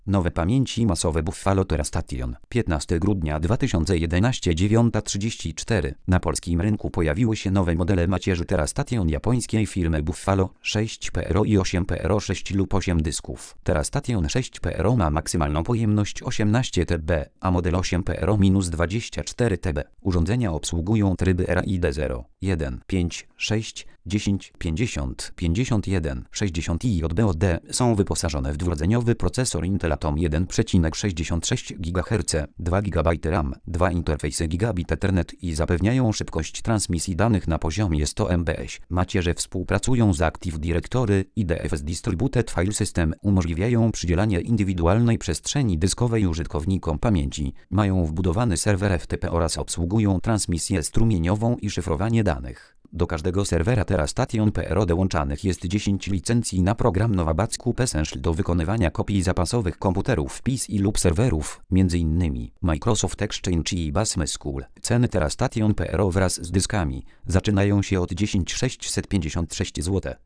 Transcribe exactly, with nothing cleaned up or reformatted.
Nowe pamięci masowe Buffalo TeraStation. piętnastego grudnia dwa tysiące jedenastego, dziewiąta trzydzieści cztery. Na polskim rynku pojawiły się nowe modele macierzy TeraStation japońskiej firmy Buffalo sześć P R O i osiem P R O sześć lub osiem dysków. TeraStation sześć P R O ma maksymalną pojemność osiemnaście terabajtów, a model osiem P R O dwadzieścia cztery terabajty. Urządzenia obsługują tryby R A I D zero, jeden, pięć, sześć, dziesięć, pięćdziesiąt, pięćdziesiąt jeden, sześćdziesiąt i J B O D. Są wyposażone w dwurdzeniowy procesor Intel Atom jeden przecinek sześćdziesiąt sześć gigaherca, dwa gigabajty RAM, dwa interfejsy Gigabit Ethernet i zapewniają szybkość transmisji danych na poziomie sto megabitów. Macierze współpracują z Active Directory i D F S Distributed File System, umożliwiają przydzielanie indywidualnej przestrzeni dyskowej użytkownikom pamięci, mają wbudowany serwer F T P oraz obsługują transmisję strumieniową i szyfrowanie danych. Do każdego serwera TeraStation P R O dołączanych jest dziesięć licencji na program Novabat Scoop Essential do wykonywania kopii zapasowych komputerów P C lub serwerów, między innymi Microsoft Exchange i Basm School. Ceny TeraStation P R O wraz z dyskami zaczynają się od dziesięć tysięcy sześćset pięćdziesiąt sześć złotych.